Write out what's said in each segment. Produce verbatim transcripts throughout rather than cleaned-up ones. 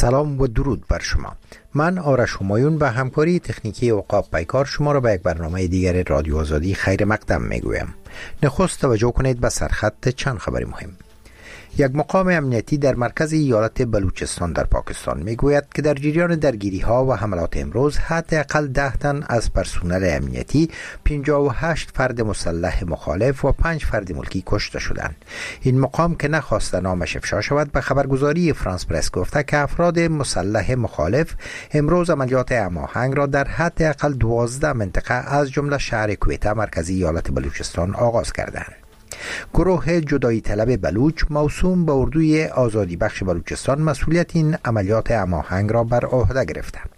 سلام و درود بر شما. من آرش همایون و همکاری تکنیکی عقاب پیکار شما را به یک برنامه دیگر رادیو آزادی خیر مقدم میگویم. نخست توجه کنید به سرخط چند خبر مهم. یک مقام امنیتی در مرکز ایالت بلوچستان در پاکستان میگوید که در جریان درگیری ها و حملات امروز حداقل ده تن از پرسنل امنیتی، پنجاه و هشت فرد مسلح مخالف و پنج فرد ملکی کشته شدند. این مقام که نخواسته نامش افشا شود به خبرگزاری فرانس پرس گفته که افراد مسلح مخالف امروز عملیات هماهنگ را در حداقل دوازده منطقه از جمله شهر کویته مرکزی ایالت بلوچستان آغاز کردند. گروه جدایی طلب بلوچ موسوم به اردوی آزادی بخش بلوچستان مسئولیت این عملیات هماهنگ را بر عهده گرفتند.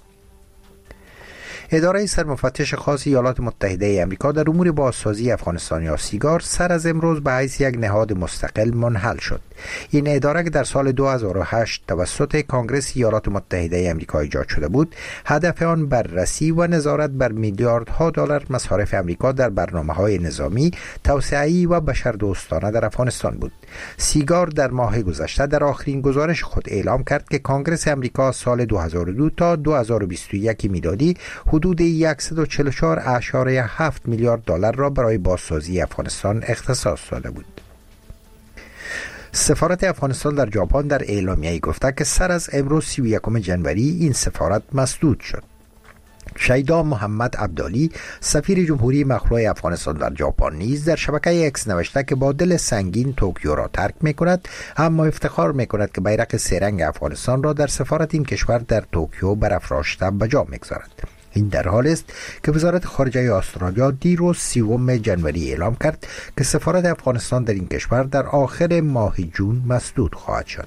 اداره سرمفتش خاص ایالات متحده آمریکا در امور بازسازی افغانستان یا سیگار سر از امروز به حیث یک نهاد مستقل منحل شد. این اداره که در سال دو هزار و هشت توسط کانگرس ایالات متحده آمریکا ایجاد شده بود، هدف آن بررسی و نظارت بر میلیاردها دلار مصارف آمریکا در برنامه‌های نظامی، توسعه‌ای و بشردوستانه در افغانستان بود. سیگار در ماه گذشته در آخرین گزارش خود اعلام کرد که کانگرس آمریکا سال دو هزار و دو تا دو هزار و بیست و یک میلادی حدود صد و چهل و چهار اشاره هفت میلیارد دلار را برای بازسازی افغانستان اختصاص داده بود. سفارت افغانستان در ژاپن در اعلامیه‌ای گفته که سر از امروز سی و یکم ژانویه این سفارت مسدود شد. شیدا محمد عبدالی سفیر جمهوری مخلوع افغانستان در ژاپن نیز در شبکه اکس نوشته که با دل سنگین توکیو را ترک می‌کند، اما افتخار می‌کند که بیرق سه رنگ افغانستان را در سفارت این کشور در توکیو برافراشته به جا می‌گذارد. این در حال است که وزارت خارجه استرالیا دیروز سیوم ژانویه اعلام کرد که سفارت افغانستان در این کشور در آخر ماه جون مسدود خواهد شد.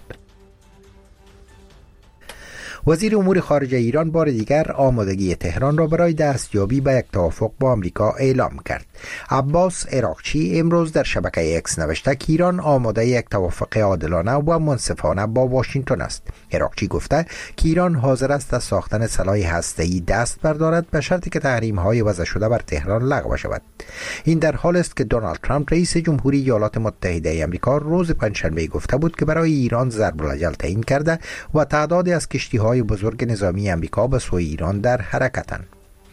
وزیر امور خارجه ایران بار دیگر آمادگی تهران را برای دستیابی به یک توافق با آمریکا اعلام کرد. عباس عراقچی امروز در شبکه اکس نوشته که ایران آماده یک توافق عادلانه و منصفانه با واشنگتن است. عراقچی گفته که ایران حاضر است از ساختن سلاح هسته‌ای دست بردارد به شرطی که تحریم‌های وضع شده بر تهران لغو شود. این در حال است که دونالد ترامپ رئیس جمهوری ایالات متحده آمریکا روز پنجشنبه گفته بود که برای ایران ضرب الاجل تعیین کرده و تعدادی از کشتی‌های بزرگ نظامی آمریکا به سوی ایران در حرکتند.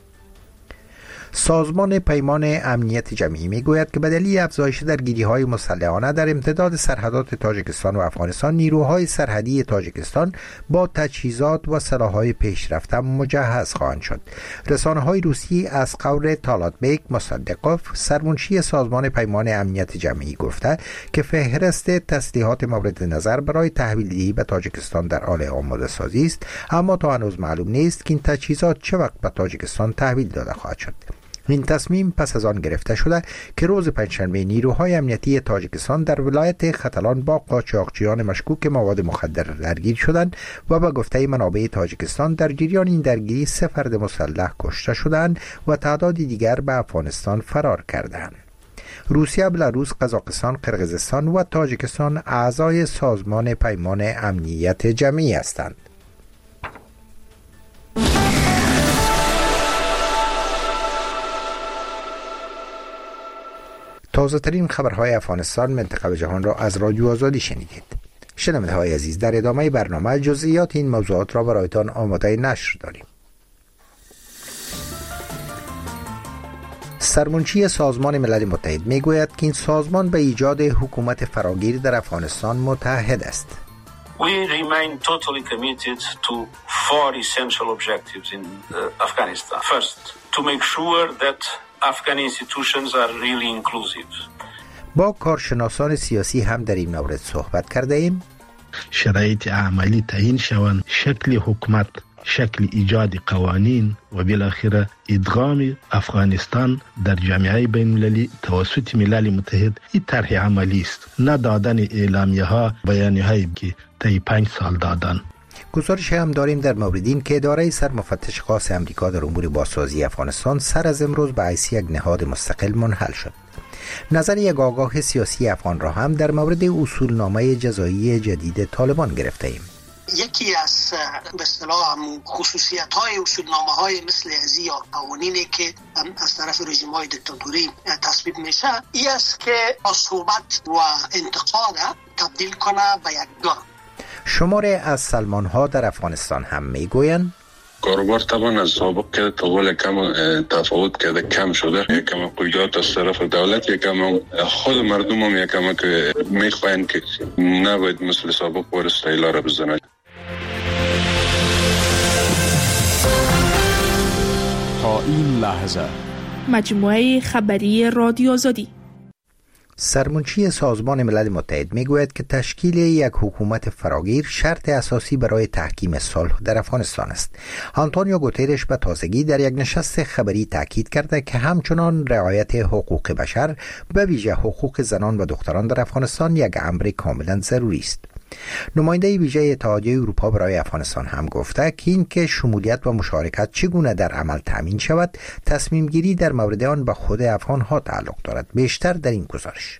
سازمان پیمان امنیت جمعی میگوید که به دلیل افزایش درگیری‌های مسلحانه در امتداد سرحدات تاجیکستان و افغانستان، نیروهای سرحدی تاجیکستان با تجهیزات و سلاح‌های پیشرفته مجهز خواهند شد. رسانه‌های روسی از قول طالاتبیک مصدقوف، سرمنشی سازمان پیمان امنیت جمعی، گفته که فهرست تسلیحات مورد نظر برای تحویل به تاجیکستان در حال آماده سازی است، اما تا هنوز معلوم نیست که این تجهیزات چه وقت به تاجیکستان تحویل داده خواهد شد. این تصمیم پس از آن گرفته شده که روز پنجشنبه نیروهای امنیتی تاجیکستان در ولایت ختلان با قاچاقچیان مشکوک مواد مخدر درگیر شدند و به گفته منابع تاجیکستان در جریان این درگیری سه فرد مسلح کشته شدند و تعدادی دیگر به افغانستان فرار کردند. روسیه، بلاروس، قزاقستان، قرقیزستان و تاجیکستان اعضای سازمان پیمان امنیت جمعی هستند. تازه ترین خبرهای افغانستان، منطقه و جهان را از رادیو آزادی شنیدید. شنونده های عزیز، در ادامه برنامه جزئیات این موضوعات را برایتان آماده نشر داریم. سرمنشی سازمان ملل متحد میگوید که این سازمان به ایجاد حکومت فراگیر در افغانستان متحد است. We remain totally committed to four essential objectives in uh, Afghanistan. First, to make sure that Afghan institutions are really inclusive. با کارشناسان سیاسی هم در این مورد صحبت کرده ایم. شرایط عملی تعیین شوند، شکل حکومت، شکل ایجاد قوانین و بالاخره ادغام افغانستان در جامعه بین‌المللی توسط ملل متحد این طرح عملی است، نه دادن اعلامیه ها، بیانیه هایی که طی پنج سال دادن. گزارش هم داریم در مورد این که اداره سرمفتش خاص آمریکا در امور بازسازی افغانستان سر از امروز به حیث یک نهاد مستقل منحل شد. نظر یک آگاه سیاسی افغان را هم در مورد اصولنامه جزایی جدید طالبان گرفته ایم. یکی از به اصطلاح خصوصیت‌های اصولنامه‌های مثل ازی یا قوانینی که از طرف رژیم‌های دیکتاتوری تصویب میشه، این است که صحبت و انتقاد تبدیل کنه به یک دو. شماره از سلمان‌ها در افغانستان هم میگویند کاروبار طبعا از سابق که طول کم تفاوت کرده، کم شده. یکم قیودات از طرف دولت، یکم خود مردم هم یکم که میخواین که نباید مثل سابق بار استایلا را بزنند. تا این لحظه مجموعه خبری رادیو آزادی. سرمنشی سازمان ملل متحد میگوید که تشکیل یک حکومت فراگیر شرط اساسی برای تحکیم صلح در افغانستان است. آنتونیو گوترش به تازگی در یک نشست خبری تاکید کرده که همچنان رعایت حقوق بشر، به ویژه حقوق زنان و دختران در افغانستان یک امر کاملا ضروری است. نماینده ویژه اتحادیه اروپا برای افغانستان هم گفته که این که شمولیت و مشارکت چگونه در عمل تامین شود، تصمیم گیری در مورد آن به خود افغان‌ها تعلق دارد. بیشتر در این گزارش.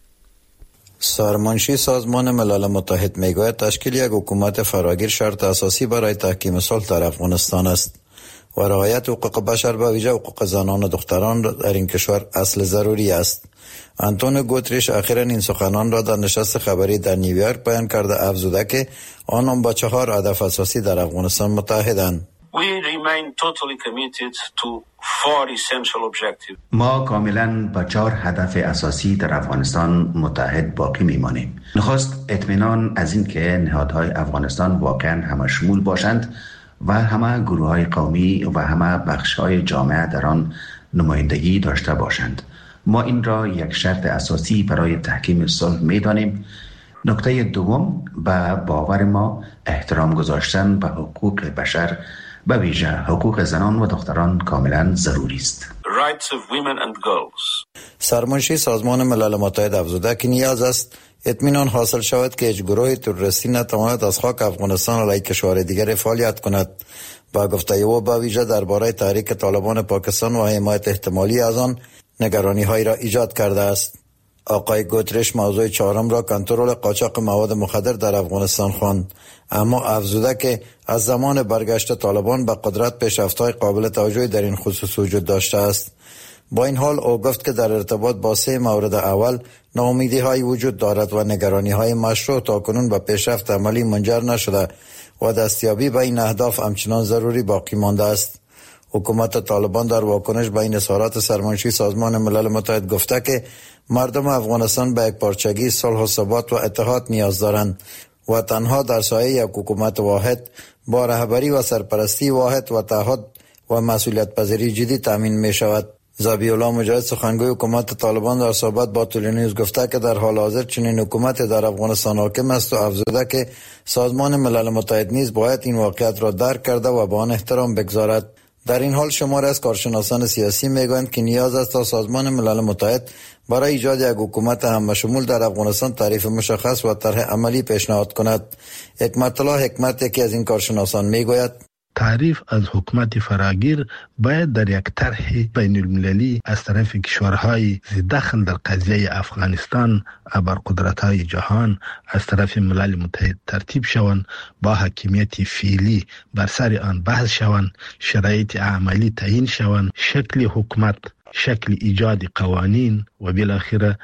سرمنشی سازمان ملل متحد میگوید تشکیل یک حکومت فراگیر شرط اساسی برای تحکیم صلح در افغانستان است و رعایت حقوق بشر به ویژه حقوق زنان و دختران در این کشور اصل ضروری است. آنتونیو گوترش اخیراً این سخنان را در نشست خبری در نیویورک بیان کرده، افزوده که آنان با چهار هدف اساسی در افغانستان متحدند. We remain totally committed to four essential objectives. ما کاملا با چهار هدف اساسی در افغانستان متحد باقی میمانیم. نخست اطمینان از این که نهادهای افغانستان واقعا همه شمول باشند و همه گروه‌های قومی و همه بخش‌های جامعه در آن نمایندگی داشته باشند. ما این را یک شرط اساسی برای تحکیم صلح می‌دانیم. نکته دوم، به باور ما احترام گذاشتن به حقوق بشر، به ویژه حقوق زنان و دختران کاملا ضروری است. Rights of women and girls. سرمنشی سازمان ملل متحد افزوده که نیاز است اطمینان حاصل شود که هیچ گروه تروریستی نتواند از خاک افغانستان علیه کشور دیگر فعالیت کند. با گفته او با ویژه درباره تحریک طالبان پاکستان و حمایت احتمالی از آن نگرانی هایی را ایجاد کرده است. آقای گوترش موضوع چهارم را کنترل قاچاق مواد مخدر در افغانستان خواند، اما افزوده که از زمان برگشت طالبان به قدرت پیشرفت‌های قابل توجهی در این خصوص وجود داشته است. با این حال او گفت که در ارتباط با سه مورد اول ناامیدی‌های وجود دارد و نگرانی‌های مشروع تاکنون به پیشرفت عملی منجر نشده و دستیابی به این اهداف همچنان ضروری باقی مانده است. حکومت طالبان در واکنش به این اظهارات سرمنشی سازمان ملل متحد گفته که مردم افغانستان به یک پارچگی، صلح و ثبات و اتحاد نیاز دارند و تنها در سایه یک حکومت واحد با رهبری و سرپرستی واحد و تعهد و مسئولیت پذیری جدی تامین می شود. ذبیح الله مجاهد سخنگوی حکومت طالبان در صحبت با تلویزیون گفته که در حال حاضر چنین حکومت در افغانستان حاکم است و افزوده که سازمان ملل متحد نیز باید این واقعیت را درک کرده و به آن احترام بگذارد. در این حال شماری از کارشناسان سیاسی میگویند که نیاز است تا سازمان ملل متحد برای ایجاد یک حکومت همشمول در افغانستان تعریف مشخص و طرح عملی پیشنهاد کند. حکمت الله حکمت یکی از این کارشناسان میگوید تعریف از حکومت فراگیر باید در یک طرح بین المللی از طرف کشورهای دخل در قضیه افغانستان ابرقدرت‌های جهان از طرف ملل متحد ترتیب شوند، با حاکمیت فعلی بر سر آن بحث شوند، شرایط عملی تعیین شوند، شکل حکومت، شکل ایجاد قوانین و بالاخره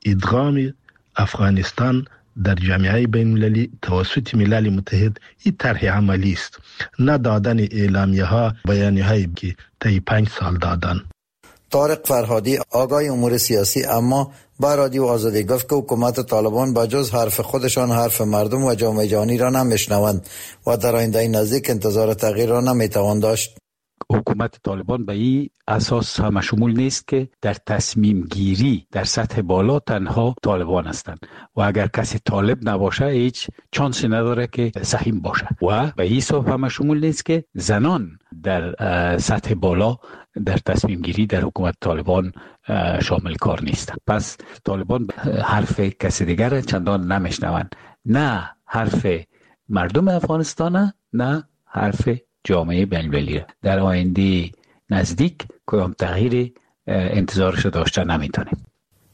ادغام افغانستان در جامعه بین المللی توسط ملل متحد. این طرح عملی است، نه دادن اعلامیه ها، بیانیه هایی که طی پنج سال دادن. طارق فرهادی آگاه امور سیاسی اما با رادیو آزادی گفت که حکومت طالبان با جز حرف خودشان حرف مردم و جامعه جهانی را نمیشنوند و در آینده نزدیک انتظار تغییر را نمیتوان داشت. حکومت طالبان به این اساس همشمول نیست که در تصمیم گیری در سطح بالا تنها طالبان هستند و اگر کسی طالب نباشه هیچ چانسی نداره که سهیم باشه و به این حساب همشمول نیست که زنان در سطح بالا در تصمیم گیری در حکومت طالبان شامل کار نیستند. پس طالبان حرف کسی دیگر چندان نمیشنوند، نه حرف مردم افغانستان نه حرف جامعه بین‌المللی. در آینده نزدیک کدام تغییر انتظارش داشته نمیتونیم.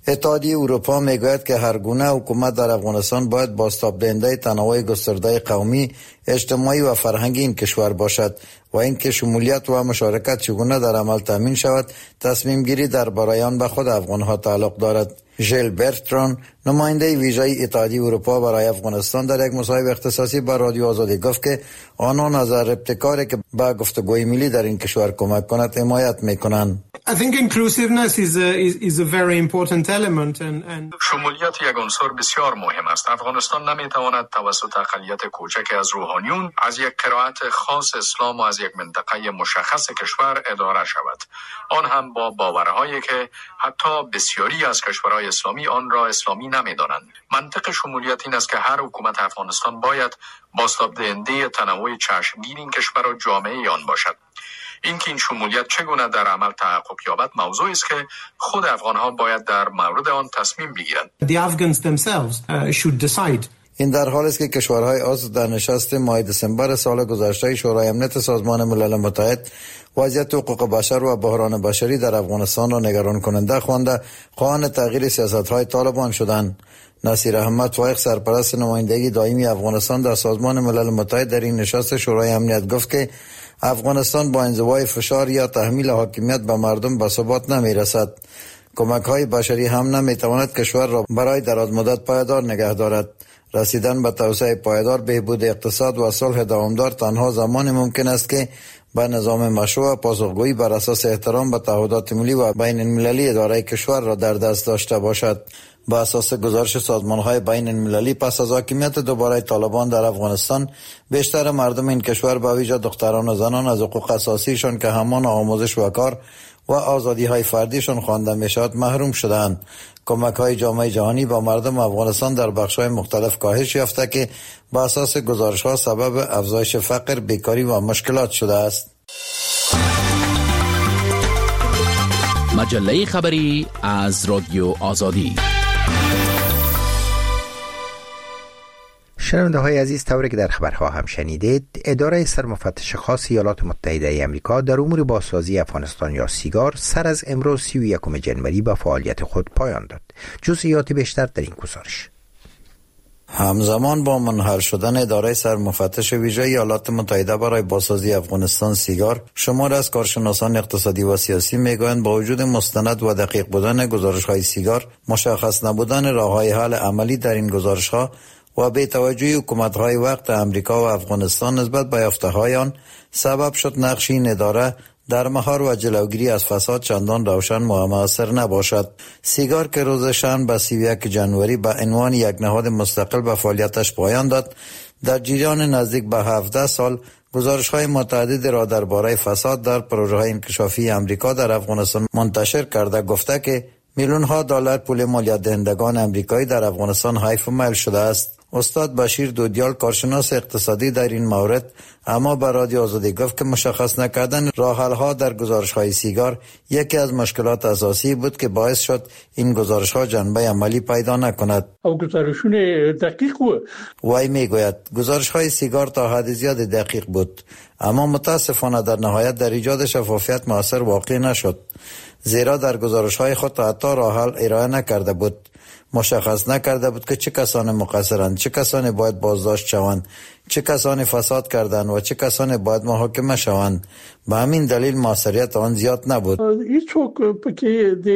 اتحادیه اروپا میگوید که هر گونه حکومت در افغانستان باید بازتاب‌دهنده تنوع گسترده قومی، اجتماعی و فرهنگی این کشور باشد و اینکه شمولیت و مشارکت چگونه در عمل تامین شود تصمیم گیری درباره آن به خود افغان‌ها تعلق دارد. ژیل برتران، نماینده ویژه اتحادیه اروپا برای افغانستان، در یک مصاحبه اختصاصی با رادیو آزادی گفت که آنان از ابتکاری که به گفتگوی ملی در این کشور کمک کند حمایت میکنند. I think inclusiveness is a, is, is a very important element and, and شمولیت یک عنصر بسیار مهم است. افغانستان نمیتواند توسط اقلیت کوچک از روحانیون از یک قرائت خاص اسلام و از یک منطقه مشخص کشور اداره شود، آن هم با باورهایی که حتی بسیاری از کشورهای اسلامی آن را اسلامی نمیدانند. منطق شمولیت این است که هر حکومت افغانستان باید بازتاب‌دهنده تنوع چشمگیر این کشور و جامعه آن باشد. اینکه این شمولیت چگونه در عمل تحقق یابد موضوعی است که خود افغان‌ها باید در مورد آن تصمیم بگیرند. The Afghans themselves uh, should decide. این در حالی است که کشورهای عضو در نشست ماه دسامبر سال گذشته شورای امنیت سازمان ملل متحد وضعیت حقوق بشر و بحران بشری در افغانستان را نگران کننده خوانده خواهان تغییر سیاست‌های طالبان شدند. نصیر احمد فایق، سرپرست نمایندگی دائمی افغانستان در سازمان ملل متحد، در این نشست شورای امنیت گفت که افغانستان با انزوای فشار یا تحمیل حاکمیت به مردم به ثبات نمی رسد. کمک های بشری هم نمی تواند کشور را برای دراز مدت پایدار نگه دارد. رسیدن به توسعه پایدار، بهبود اقتصاد و صلح دوامدار تنها زمان ممکن است که با نظام مشروع و پاسخگویی بر اساس احترام به تعهدات ملی و بین المللی اداره کشور را در دست داشته باشد. با اساس گزارش سازمان‌های بین المللی، پس از حاکمیت دوباره طالبان در افغانستان، بیشتر مردم این کشور به ویژه دختران و زنان از حقوق اساسیشان که همان آموزش و کار و آزادی‌های فردیشان خوانده می‌شود محروم شدند. کمک‌های جامعه جهانی با مردم افغانستان در بخش‌های مختلف کاهش یافته که با اساس گزارش‌ها سبب افزایش فقر، بیکاری و مشکلات شده است. مجله خبری از رادیو آزادی. شنونده های عزیز، طوری که در خبرها هم شنیدید، اداره سرمفتش خاص ایالات متحده ای آمریکا در امور بازسازی افغانستان یا سیگار سر از امروز سی و یکم جنوری به فعالیت خود پایان داد. جزئیات بیشتر در این گزارش. همزمان با منحل شدن اداره سرمفتش ویژه ایالات متحده برای بازسازی افغانستان سیگار، شمار از کارشناسان اقتصادی و سیاسی میگویند با وجود مستند و دقیق بودن گزارش‌های سیگار، مشخص نبودن راه‌های حل عملی در این گزارش‌ها و به توجه حکومت‌های وقت امریکا و افغانستان نسبت به یافته‌های آن، سبب شد نقش این اداره در مهار و جلوگیری از فساد چندان روشن و مؤثر نباشد. سیگار که روز شنبه سی و یک جنوری به عنوان یک نهاد مستقل به فعالیتش پایان داد، در جریان نزدیک به هفده سال گزارش‌های متعدد را درباره فساد در پروژه‌های انکشافی امریکا در افغانستان منتشر کرده گفته که میلیون‌ها دلار پول مالیات دهندگان امریکایی در افغانستان حیف و میل شده است. استاد بشیر دودیال، کارشناس اقتصادی در این مورد، اما به رادیو آزادی گفت که مشخص نکردن راه حل‌ها در گزارش‌های سیگار یکی از مشکلات اساسی بود که باعث شد این گزارش‌ها جنبه عملی پیدا نکند. او گزارشون دقیق بود. وی میگوید گزارش‌های سیگار تا حد زیاد دقیق بود، اما متاسفانه در نهایت در ایجاد شفافیت مؤثر واقع نشد، زیرا در گزارش‌های خود تا حتی راه حل ارائه نکرده بود. مشخص نکرده بود که چه کسان مقصرند، چه کسانی باید بازداشت شوند، چه کسانی فساد کردند و چه کسانی باید محاکمه شوند. به همین دلیل موثریت آن زیاد نبود. هیچ که د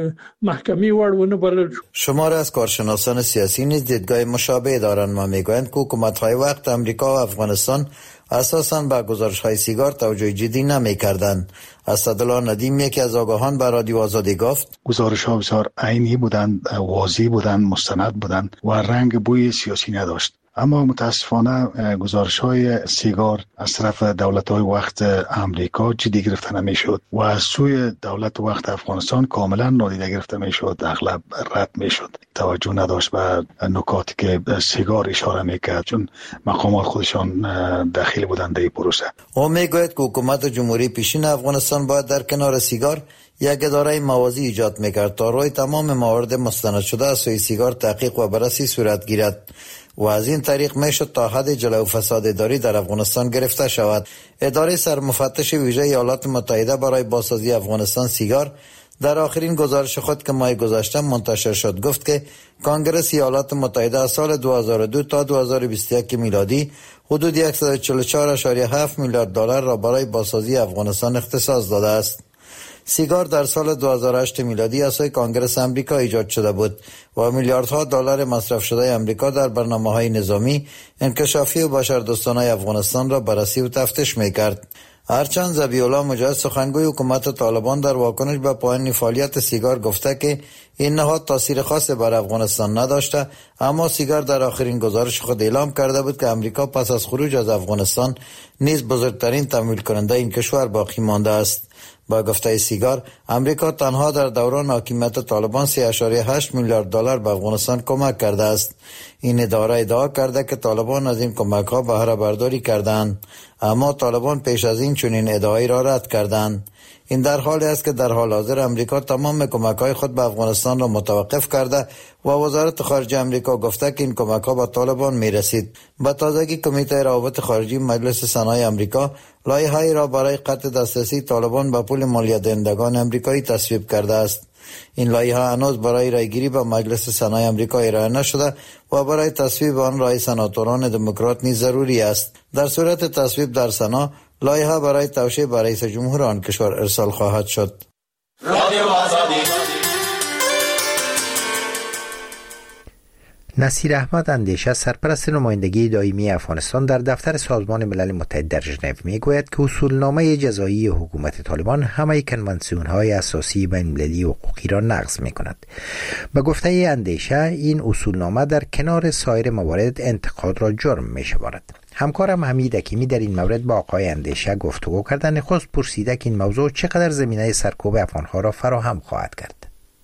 محکمه وړونه بلل. شمار از کارشناسان سیاسی نیز دیدگاه مشابه دارند و میگویند که حکومت‌های وقت امریکا و افغانستان اساساً به گزارش‌های سیگار توجه جدی نمی‌کردند. اسدالله ندیم، یکی از آگاهان، به رادیو آزادی گفت گزارش‌ها بسیار عینی بودند، واضح بودند، مستند بودند و رنگ بوی سیاسی نداشت. اما متاسفانه گزارش‌های سیگار از طرف دولت‌های وقت امریکا جدی گرفته نمی‌شد و از سوی دولت وقت افغانستان کاملا نادیده گرفته می‌شد، اغلب رد می‌شد. توجه نداشت به نکاتی که سیگار اشاره می‌کرد، چون مقامات خودشان داخل بودند در پروسه. او میگوید که حکومت جمهوری پیشین افغانستان باید در کنار سیگار یک اداره موازی ایجاد می‌کرد تا روی تمام موارد مستند شده از سوی سیگار تحقیق و بررسی صورت گیرد و از این طریق میشد تا حد جلو فساد اداری در افغانستان گرفته شود. اداره سرمفتش ویژه ایالات متحده برای بازسازی افغانستان سیگار در آخرین گزارش خود که ماه گذشته منتشر شد گفت که کنگره ایالات متحده از سال دو هزار و دو تا دو هزار و بیست و یک میلادی حدود صد و چهل و چهار ممیز هفت میلیارد دلار را برای بازسازی افغانستان اختصاص داده است. سیگار در سال دو هزار و هشت میلادی از سوی کنگره آمریکا ایجاد شده بود و میلیاردها دلار مصرف شده آمریکا در برنامه‌های نظامی، انکشافی و بشردوستانه افغانستان را بررسی و تفتیش می‌کرد. هرچند ذبیح‌الله مجاهد سخنگوی حکومت طالبان در واکنش به پایان فعالیت سیگار گفته که این نهاد تاثیر خاصی بر افغانستان نداشته، اما سیگار در آخرین گزارش خود اعلام کرده بود که امریکا پس از خروج از افغانستان نیز بزرگترین تمویل کننده این کشور باقی مانده است. با گفته سیگار، امریکا تنها در دوران حاکمیت طالبان سه اشاریه هشت میلیارد دلار به افغانستان کمک کرده است. این اداره ادعا کرده که طالبان از این کمک ها بهره برداری کردند، اما طالبان پیش از این چنین ادعایی را رد کردند. این در حالی است که در حال حاضر امریکا تمام کمک های خود به افغانستان را متوقف کرده و وزارت خارجه امریکا گفته که این کمک ها به طالبان می رسید. به تازگی کمیته روابط خارجی مجلس سنای امریکا لایحه‌ای را برای قطع دسترسی طالبان به پول مالیات دهندگان امریکایی تصویب کرده است. این لایحه هنوز برای رایگیری به مجلس سنای امریکا ارائه نشده و برای تصویب آن رای سناتوران دموکرات نیز ضروری است. در صورت تصویب در سنا، لایحه برای توشیح به رئیس جمهور آن کشور ارسال خواهد شد. نصیر احمد اندیشه، سرپرست نمایندگی دائمی افغانستان در دفتر سازمان ملل متحد در ژنو، میگوید که اصولنامه جزایی حکومت طالبان همه کنوانسیون‌های اساسی بین‌المللی حقوقی را نقض می‌کند. به گفته اندیشه، این اصولنامه در کنار سایر موارد انتقاد را جرم می‌شمارد. همکارم حمید حکیمی در این مورد با آقای اندیشه گفتگو کرد. نخست پرسیده که این موضوع چقدر زمینه سرکوب افغان‌ها را فراهم خواهد کرد.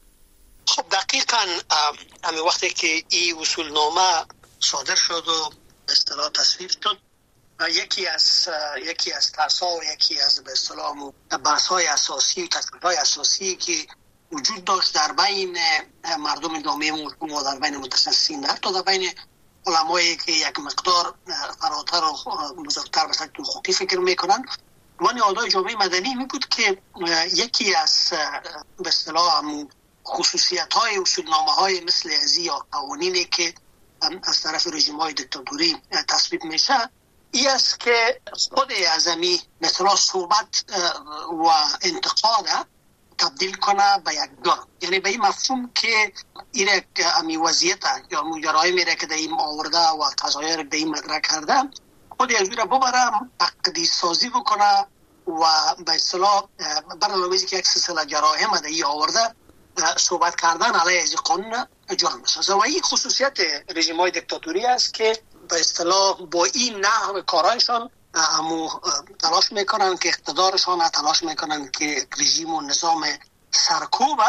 خب دقیقاً همین وقتی که این اصولنامه صادر شد و به اصطلاح تصویب شد، یکی از یکی از ترسا و یکی از به اصطلاح بحث‌های اساسی و تکلیف‌های اساسی که وجود داشت در بین مردم جامعه مسلمان و در بین متخصصین، حتی در بین علمایی که یک مقدار فراتر و بزرگتر به شکل حقوقی فکر میکنن و نهادهای جامعه مدنی، می بود که یکی از به اصطلاح خصوصیت‌های اصولنامه‌های مثل ازی یا قوانینی که از طرف رژیم‌های دیکتاتوری تصویب میشه این است که خود اعظمی مثلا صحبت و انتقاد تبدیل کنه به یک جرم، یعنی به این مفهوم که این امی وضعیت یا جرایم میره که در این آورده و قضایای رو به این مدرک کرده خود از را ببره تقدیس سازی بکنه و به اصطلاح برنامه‌ای که یک سلسله جرایم در این آورده صحبت کردن علیه از قانون جرم است. و این خصوصیت رژیم‌های دیکتاتوری است که به اصطلاح با این نحو کارایشان همو تلاش میکنن که اقتدارشان تلاش میکنن که رژیم و نظام سرکوب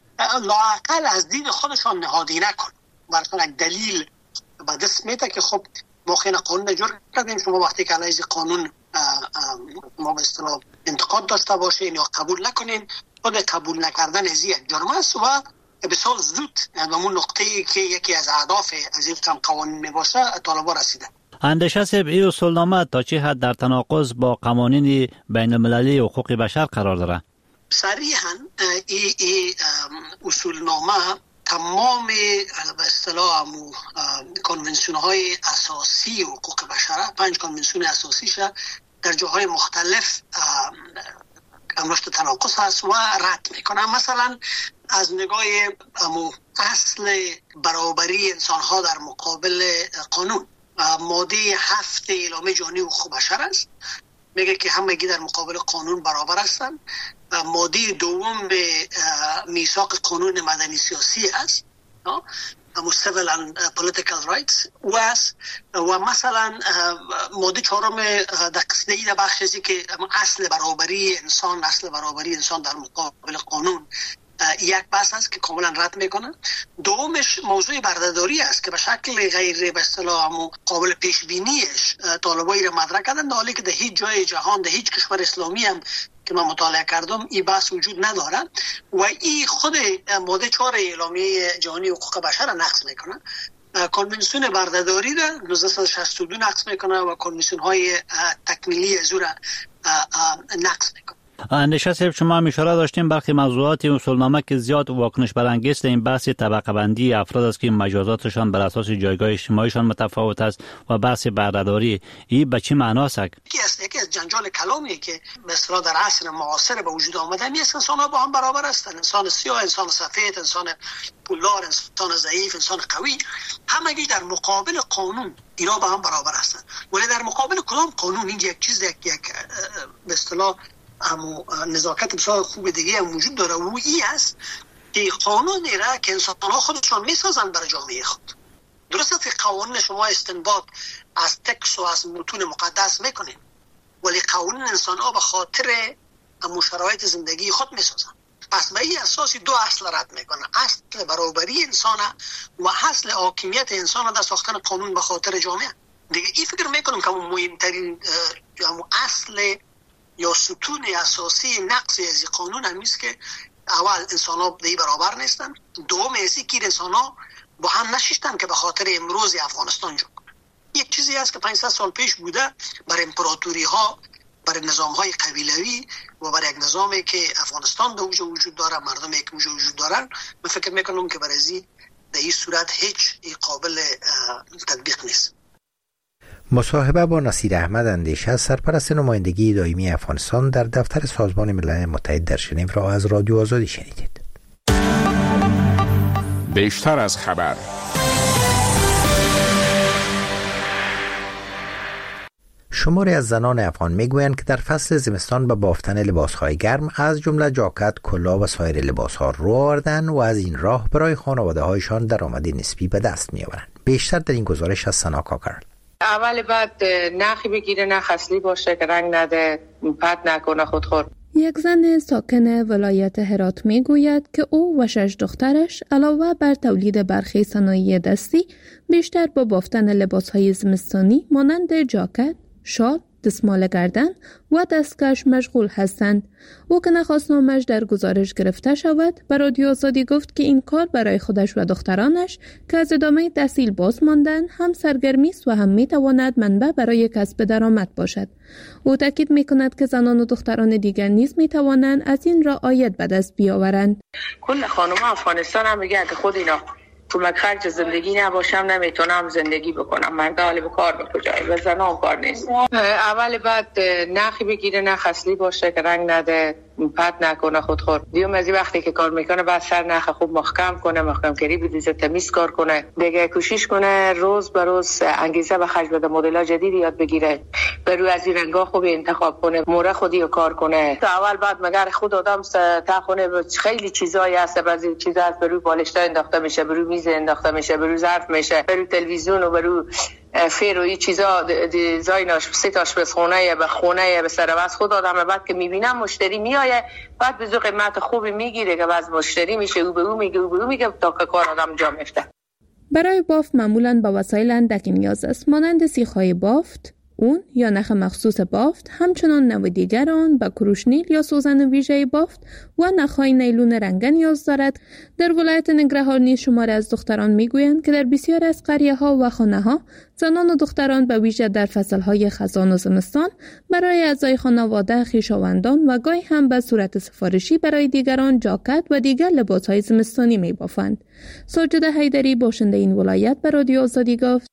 لااقل از دید خودشان نهادی نکن. براتون یک دلیل به دست میده که خب ما خیلی قانون جرم کردیم، شما وقتی که علیه قانون ما به اصطلاح انتقاد داشته باشین یا قبول نکنین، خود قبول نکردن از یک جرم است و بسیار زود به اون نقطه‌ای که یکی از اهداف از این قوانین میباشه طالبا رسیده. اندیشه صاحب، این اصولنامه تا چه حد در تناقض با قوانین بین المللی حقوق بشر قرار داره؟ صریحاً این ای اصولنامه تمام به اصطلاح کنونسیون های اساسی حقوق بشر، پنج کنونسیون اساسیش در جاهای مختلف امرشت تناقض هست و رد میکنه. مثلا از نگاه اصل برابری انسان ها در مقابل قانون، ماده هفت اعلامیه جهانی حقوق بشر است، میگه که همگی در مقابل قانون برابر هستند. ماده دوم به میثاق قانون مدنی سیاسی است، همون civil and political rights و است. و مثلا ماده چهارم در قصده در بخش ازی که اصل برابری انسان اصل برابری انسان در مقابل قانون یک بحث است که کاملا رد میکنه. دومش موضوع بردهداری است که به شکل غیر به اصطلاح قابل پیش بینیش طالبایی را مطرح کردن، در حالی که در هیچ جای جهان در هیچ کشور اسلامی هم که من مطالعه کردم این بحث وجود نداره و این خود ماده چهار اعلامیه جهانی حقوق بشر را نقض میکنه. کنونسیون بردهداری را نوزده و شصت و دو نقض میکنه و کنونسیون های تکمیلی از او را نقض میکنه. اندیشه صاحب، شما هم اشاره داشتیم برخی موضوعات اصولنامه که زیاد واکنش برانگیز این بحث طبقه بندی افراد است که مجازاتشان بر اساس جایگاه اجتماعیشان متفاوت است و بحث بردهداری. این به چه معناست؟ یکی از یکی از جنجال کلامی که مثلا در عصر معاصر به وجود آمده میست انسان‌ها با هم برابر هستند. انسان سیاه، انسان سفید، انسان پولدار، انسان ضعیف، انسان قوی، همگی در مقابل قانون اینا با هم برابر هستند. ولی در مقابل کدام قانون این یک چیز یک یک به اصطلاح همو نزاکت بسیار خوب دیگه هم وجود داره و این است که قانون را که انسان ها خودشان میسازن برای جامعه خود. درست است که قوانین شما استنباط از تکس و از متون مقدس میکنین، ولی قوانین انسان ها به خاطر همو شرایط زندگی خود میسازن. پس به این اساسی دو اصل رد میکنن، اصل برابری انسان و اصل حاکمیت انسان در ساختن قانون به خاطر جامعه. دیگه این فکر میکنم که مهمترین اصل یا ستون اساسی نقص از قانون همیست که اول انسان ها به برابر نیستن، دوم ایسی که انسان ها با هم نشیشتن که به خاطر امروز افغانستان جو. یک چیزی هست که پانصد سال پیش بوده بر امپراتوری ها، بر نظام های قبیلوی و بر یک نظامی که افغانستان در اونجا وجود داره، مردمی که اونجا وجود دارن. من فکر میکنم که برای در این صورت هیچ قابل تطبیق نیست. مصاحبه با نصیر احمد اندیشه، سرپرست نمایندگی دائمی افغانستان در دفتر سازمان ملل متحد در ژنو را از رادیو آزادی شنیدید. بیشتر از خبر. شماری از زنان افغان میگویند که در فصل زمستان به بافتن لباسهای گرم از جمله جاکت، کلاه و سایر لباسها رو آوردن و از این راه برای خانواده‌هایشان درآمد نسبی به دست می‌آورند. بیشتر در این گزارش از سنا کاکر. اول بعد نخی بگیره، نخ اصلی باشه که رنگ نده، پت نکنه خودخور. یک زن ساکن ولایت هرات می گوید که او و شش دخترش علاوه بر تولید برخی صنایع دستی بیشتر با بافتن لباسهای زمستانی مانند جاکت، شال، دستمال گردن و دستکش مشغول هستند. او که نخواست نامش در گزارش گرفته شود، به رادیو آزادی گفت که این کار برای خودش و دخترانش که از ادامه تحصیل باز ماندن هم سرگرمی است و هم می تواند منبع برای کسب درآمد باشد. او تاکید می کند که زنان و دختران دیگر نیز می توانند از این راه عاید به دست بیاورند. کل خانم افغانستان هم میگه که خود اینا تو مخرج زندگی نباشم نمیتونم زندگی بکنم. مرد حالی به کار به کجایی؟ به زنان کار نیست. اول بعد نخی بگیره، نخ اصلی باشه که رنگ نده، پت نکنه خودخور. دیوم از وقتی که کار میکنه بعد سر نخ خوب محکم کنه، محکم کری بدیزه، تمیز کار کنه. دیگه کوشش کنه روز به روز انگیزه به خرج بده، مدل‌ها جدید یاد بگیره، برو از این رنگا خوب انتخاب کنه، موره خودی رو کار کنه. تا اول بعد مگر خود آدم تا خونه خیلی چیزایی هست، بعضی چیزا هست برو بالشتا انداخته میشه، برو میز انداخته میشه، برو ظرف میشه، برو تلویزیون و برو فیر و این چیزا دیزایناش سه تاش به خونه به خونه به سر واس خود آدم بعد که میبینم مشتری میآیه بعد به قیمت خوبی میگیره که باز مشتری میشه او به او میگه او به او میگه تا که کار آدم جا میفته. برای بافت معمولاً با وسایل اندکی نیاز است، مانند سیخ‌های بافت، اون یا نخ مخصوص بافت، همچنان نوع دیگر آن با کروشنیل یا سوزن ویژه بافت و نخهای نیلون رنگه نیاز دارد. در ولایت ننگرهار نیز شماری از دختران میگویند که در بسیار از قریه‌ها و خانه‌ها زنان و دختران به ویژه در فصل‌های خزان و زمستان برای اعضای خانواده، خویشاوندان و گاهی هم به صورت سفارشی برای دیگران جاکت و دیگر لباس‌های زمستانی می‌بافند. ساجده حیدری باشنده این ولایت به رادیو آزادی گفت: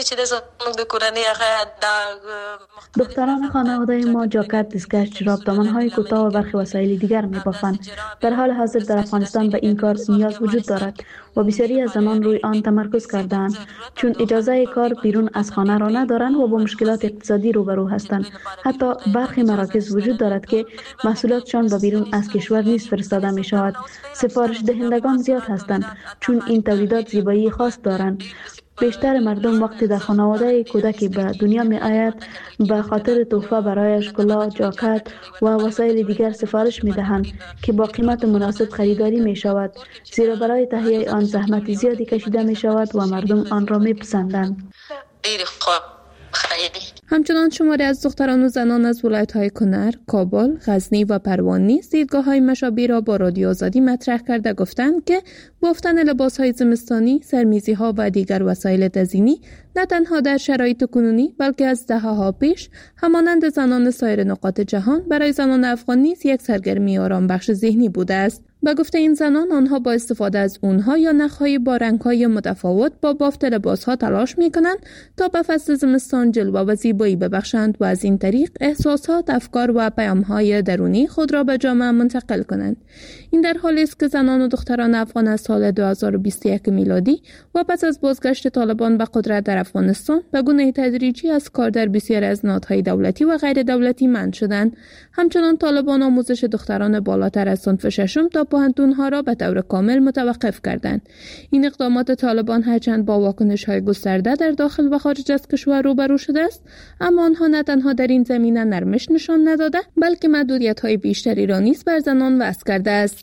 دختران خانواده ما جاکت، دستکش، جوراب، دامن‌های کوتاه و برخی وسایل دیگر می‌بافند. در حال حاضر در افغانستان به این کار نیاز وجود دارد و بسیاری از زنان روی آن تمرکز کرده‌اند، چون اجازه کار بیرون از خانه را ندارند و با مشکلات اقتصادی روبرو هستند. حتی برخی مراکز وجود دارد که محصولاتشان به بیرون از کشور نیز فرستاده می‌شود. سفارش دهندگان زیاد هستند، چون این تولیدات زیبایی خاص دارند. بیشتر مردم وقتی در خانواده کودکی به دنیا می آید به خاطر تحفه برایش کلاه، جاکت و وسایل دیگر سفارش می دهند که با قیمت مناسب خریداری می شود، زیرا برای تهیه آن زحمت زیادی کشیده می شود و مردم آن را می پسندند. همچنان شماری از دختران و زنان از ولایت‌های کنر، کابل، غزنی و پروان نیز دیدگاه‌های مشابه را با رادیو آزادی مطرح کرده گفتند که بافتن لباس‌های زمستانی، سرمیزی‌ها و دیگر وسایل تزیینی نه تنها در شرایط کنونی بلکه از دهه‌ها پیش همانند زنان سایر نقاط جهان برای زنان افغان نیز یک سرگرمی آرام بخش ذهنی بوده است. به گفته این زنان، آنها با استفاده از اونها یا نخ‌های با رنگ‌های متفاوت با بافت لباس‌ها تلاش می‌کنند تا به فصل زمستان جلوه و زیبایی ببخشند و از این طریق احساسات، افکار و پیام‌های درونی خود را به جامعه منتقل کنند. این در حالی است که زنان و دختران افغان از سال دو هزار و بیست و یک میلادی و پس از بازگشت طالبان به قدرت در افغانستان به گونه تدریجی از کار در بسیاری از نهادهای دولتی و غیر دولتی منع شدند. همچنان طالبان آموزش دختران بالاتر از صنف ششم تا پوهنتون‌ها را به طور کامل متوقف کردند. این اقدامات طالبان هرچند با واکنش‌های گسترده در داخل و خارج از کشور روبرو شده است، اما آنها نه تنها در این زمینه نرمش نشان نداده بلکه محدودیت‌های بیشتری را نیز بر زنان وضع کرده است.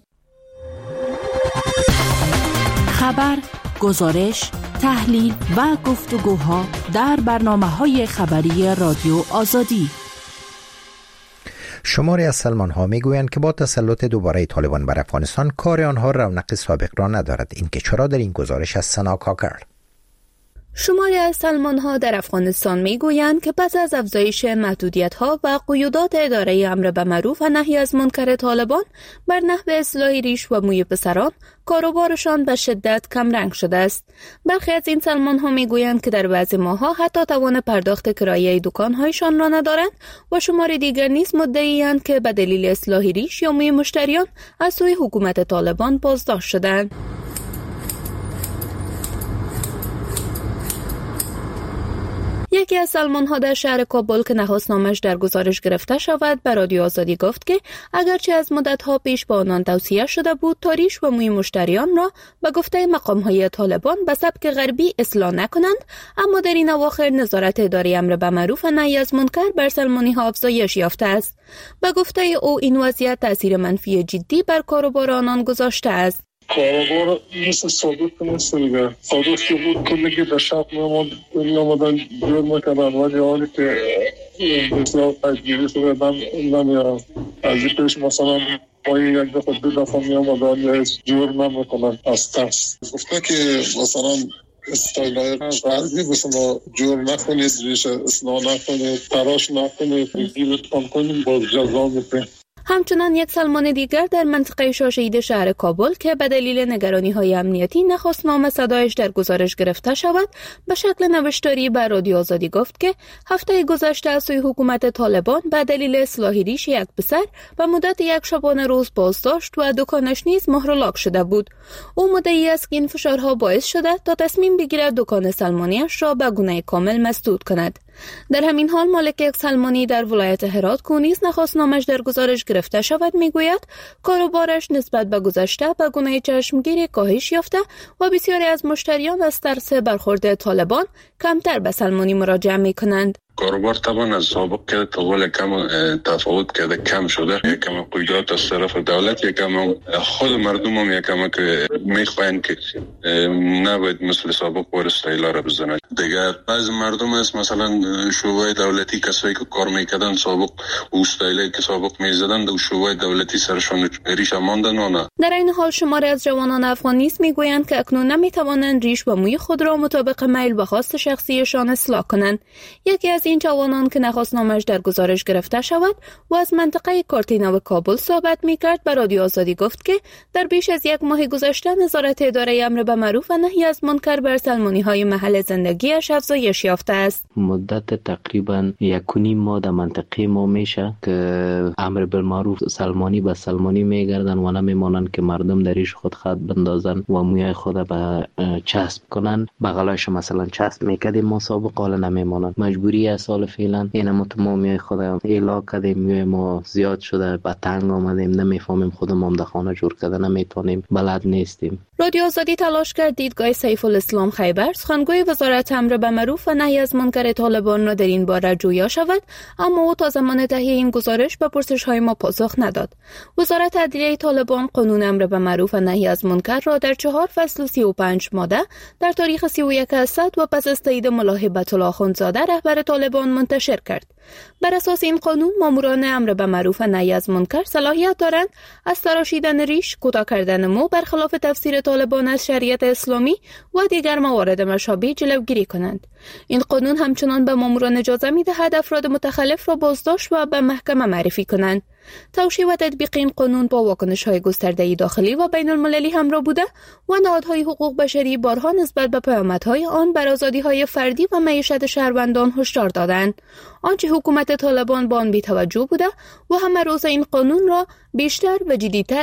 خبر، گزارش، تحلیل و گفتگوها در برنامه‌های خبری رادیو آزادی. شماری از سلمان‌ها میگویند که با تسلط دوباره طالبان بر افغانستان کار آنها رونق سابق را ندارد. این که چرا در این گزارش از سنا کاکر. شماری از سلمان‌ها در افغانستان میگویند که پس از افزایش محدودیت‌ها و قیودات اداره امر به معروف و نهی از منکر طالبان بر نحو اصلاح ریش و موی پسران، کاروبارشان به شدت کم رنگ شده است. برخی از این سلمان‌ها میگویند که در بعضی ماه‌ها حتی توان پرداخت کرایه دکان‌هایشان را ندارند و شماری دیگر نیز مدعی‌اند که به دلیل اصلاح ریش یا موی مشتریان از سوی حکومت طالبان بازداشت شدند. یکی از سلمان‌ها در شهر کابل که نخست نامش در گزارش گرفته شود به رادیو آزادی گفت که اگرچه از مدت‌ها پیش با آنان توصیه شده بود تا ریش و موی مشتریان را به گفته مقام‌های طالبان به سبک غربی اصلاح نکنند، اما در این اواخر نظارت اداره امر به معروف و نهی از منکر بر سلمانی‌ها افزایش یافته است. به گفته او این وضعیت تاثیر منفی جدی بر کاروبار آنان گذاشته است. کاروبار مثل صادق نیست دیگه. صادق که بود کلگی در شب می آمدن جور میکردن ولی حالی که بسیار تجگیری شده دم نمیارن. از این پیش مثلا مایی یک دفعه دو دفعه می آمدن یا جور نمیکنن از ترس. گفته که مثلا استایل های غربی بسیار جور نکنید، ریش اصلاح نکنید، تراش نکنید، گیرتان کنید باز جزا میکنید. همچنان یک سلمان دیگر در منطقه شاشه‌اید شهر کابل که به دلیل نگرانی‌های امنیتی نخست نام صدایش در گزارش گرفته شود به شکل نوشتاری به رادیو آزادی گفت که هفته گذشته از سوی حکومت طالبان به دلیل اصلاح ریش یک پسر به مدت یک شبانه روز بازداشت و دکانش نیز مهر و لاک شده بود. او مدعی است که این فشارها باعث شده تا تصمیم بگیرد دکان سلمانیش را به گونه کامل مسدود کند. در همین حال مالک یک سلمانی در ولایت هرات که نیز نخست نامش در گزارش گرفته شود میگوید کاروبارش نسبت به گذشته به گونه چشمگیری کاهش یافته و بسیاری از مشتریان از ترس برخورد طالبان کمتر به سلمانی مراجعه میکنند. کاروبار طبعا از سابق که طول کم تفاوت کرده، کم شده. یکم قیودات از طرف دولت، یکم خود مردم هم یکم که میخواین که نباید مثل سابق بار استایلا را بزنند. دیگر بعض مردم هست مثلا شعبه دولتی کسایی که کار میکردن سابق استایلی که سابق میزدن و شعبه دولتی سرشون ریش ماندن و نه. در این حال شماری از جوانان افغان نیز میگویند که اکنون نمیتوانند ریش و موی خود را مطابق میل و خواست شخصیشان اصلاح کنند. یکی از این جوانان که نخست نامش در گزارش گرفته شود و از منطقه کارتینا و کابل صحبت میکرد به رادیو آزادی گفت که در بیش از یک ماه گذشته نظارت اداره امر به معروف و نهی از منکر بر سلمانی‌های محل زندگیش افزایش یافته است. مدت تقریبا یک و نیم ماه در منطقه ما میشه که امر بالمعروف سلمانی به سلمانی میگردن و نمیمانند که مردم دریش خود خط بندازن و موی خود به چسب کنن. بغلش مثلا چسب میکردیم ما سابق حالا نمیمانند. مجبوری است سال فعلا این متمامی خودم ایلا کردیم، میوه ما زیاد شده، به تنگ آمدیم، نمیفهمیم خودم هم در خانه جور کرده نمیتونیم، بلد نیستیم. رادیو آزادی تلاش کرد دیدگاه سیف الاسلام خیبر، سخنگوی وزارت امر به معروف و نهی از منکر طالبان را در این باره جویا شود، اما او تا زمان تهیه این گزارش به پرسش‌های ما پاسخ نداد. وزارت عدلیه طالبان قانون امر به معروف و نهی از منکر را در چهار فصل و سی و پنج ماده در تاریخ سی و یک اسد و پس از تایید ملا هبت الله اخوندزاده رهبر طالبان طالبان منتشر کرد. بر اساس این قانون ماموران امر به معروف و نهی از منکر صلاحیت دارند از تراشیدن ریش، کوتاه کردن مو برخلاف تفسیر طالبان از شریعت اسلامی و دیگر موارد مشابه جلوگیری کنند. این قانون همچنان به ماموران اجازه می‌دهد افراد متخلف را بازداشت و به محکمه معرفی کنند. توشیح و تطبیق این قانون با واکنش‌های گسترده داخلی و بین المللی همراه بوده و نهادهای حقوق بشری بارها نسبت به پیامدهای آن بر آزادی‌های فردی و معیشت شهروندان هشدار دادند. آنچه حکومت طالبان با آن بی‌توجه بوده و همه روز این قانون را بیشتر و جدی‌تر